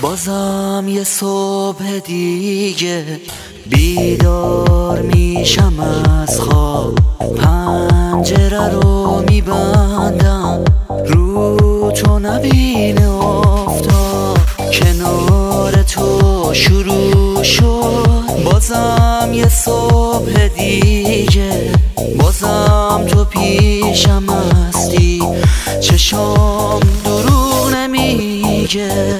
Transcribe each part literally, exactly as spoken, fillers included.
بازم یه صبح دیگه بیدار میشم از خواب، پنجره رو میبندم رو تو نبینه آفتاب، کنار تو شروع شد بازم یه صبح دیگه، بازم تو پیشم هستی، چشام دروغ نمیگه.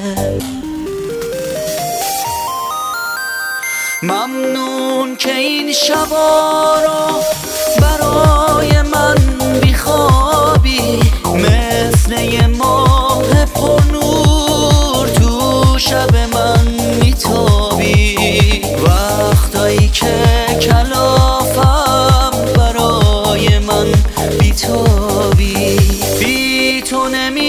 ممنون که این شبا رو برای من بیخوابی، مثل یه ماه پرنور تو شب من میتابی، وقتایی که کلافم برای من بیتابی. بی تو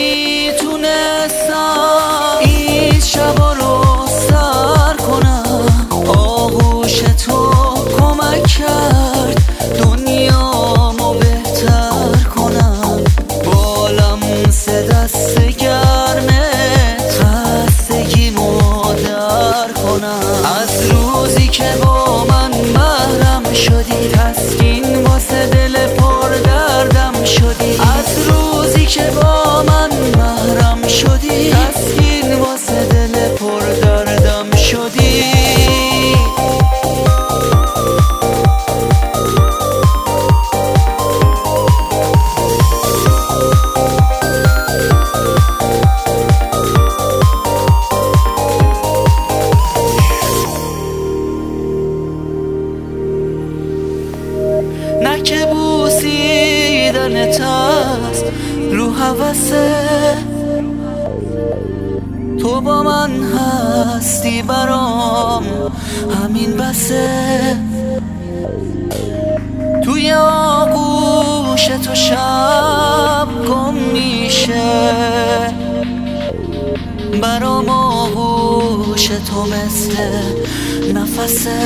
نمیتونستم این شبا رو سر کنم، آغوش تو کمک کرد دنیامو بهتر کنم، بالم سه دست گرمه خستگیمو در کنم. از روزی که با من محرم شدی تسکین واسه دل پر دردم شدی، از روزی که با من محرم شدی تسکین واسه دل پر دردم شدی. نه که بوسیدنت هست رو هوسه، تو با من هستی برام همین بسه، توی آغوش تو شب گم میشه، برام آغوش تو مثل نفسه.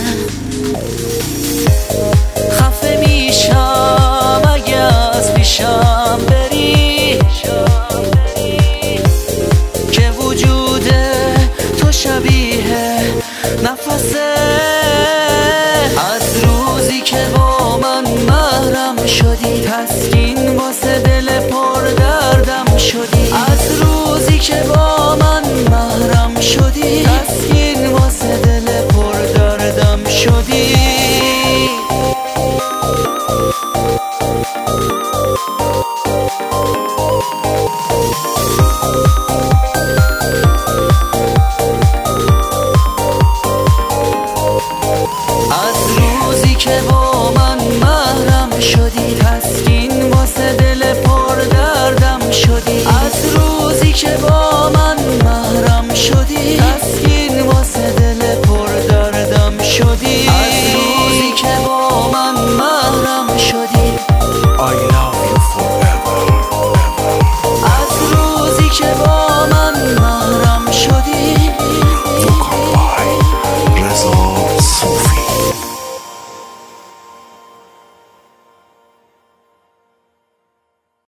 خفه میشم اگه از پیشم بری، که وجود تو شبیه نفسه. از روزی که با من محرم شدی تسکین واسه دل پر دردم شدی، از روزی که با من محرم شدی تسکین واسه دل پر دردم شدی. از روزی که با من محرم شدی تسکین واسه دل پر دردم شدی، از روزی که با من محرم شدی تسکین